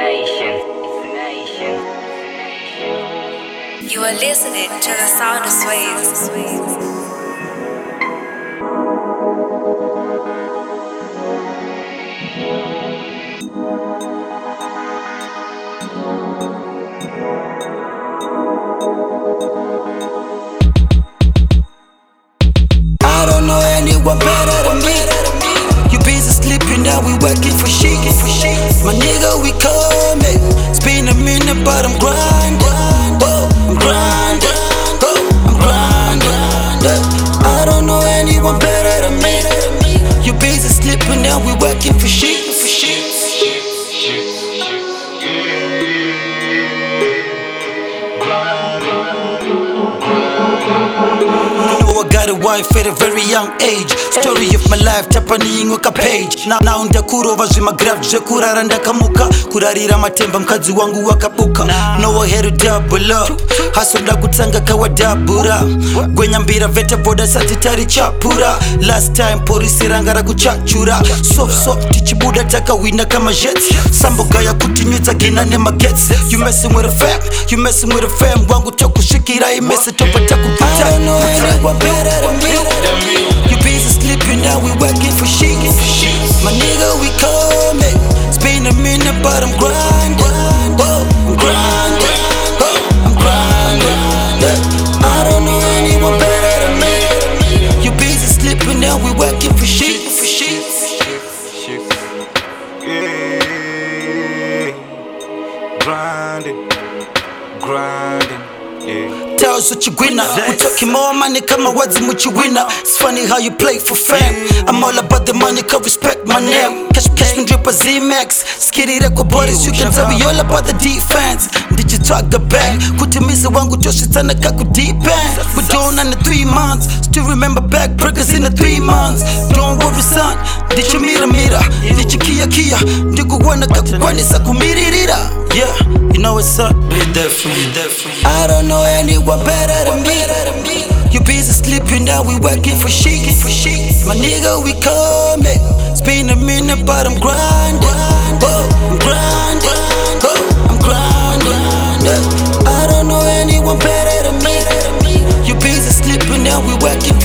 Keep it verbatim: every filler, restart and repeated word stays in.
You are listening to the sound of Sways. I don't know anyone better than me. You busy sleeping, now we working for shit. My nigga, we coming. It's been a minute, but I'm grinding. Oh, I'm grinding. Oh, I'm grinding. I don't know anyone better than me. You busy sleeping, now we working for shit. I got a wife at a very young age. Story of my life chapaniingwe ka page. Na now ndakurova zvimagraph zvekurara ndakamuka. Kurarira matemba mukadzi wangu wakabuka. No I had to double up. Hustle ndakutanga kawadabura. Gwenyambira vete boda satitari chapura. Last time polisi ranga rakuchachura. Soft soft tichibuda takawina kama jets. Samboga ya kutinyuta gina nema gets. You messing with a fam, you messing with a fam. Wangu tokushikira imese topa takupita. I don't know anyone better than me. You busy sleeping, now we working for shit. My nigga, we coming. It's been a minute, but I'm grinding. Oh, I'm grinding. Oh, I'm grinding. I don't know anyone better than me. You busy sleeping, now we working for shit. Yeah, grinding, grinding. Yeah. Tell us what you winner. We talking more money, come on, what's what you winner? It's funny how you play for fame. I'm all about the money, can respect my name. Cash, cash, me drip a Z-Max. Skitty record bodies, you can tell me all about the defense. Did you talk the back? Kutimiza wangu toshitana kaku deep end. We're doing under three months. Still remember back burgers in the three months. Don't worry son, did you mira mira? Did you kia kia? Ndigu wana kaku kwani saku miririra. Yeah, you know what's up? Be different, be different. I don't know anyone better than me. You busy sleeping, now we working for shit. My nigga, we coming. It's been a minute, but I'm grinding. Oh, I'm grinding. Oh, I'm grinding. I don't know anyone better than me. You busy sleeping, now we working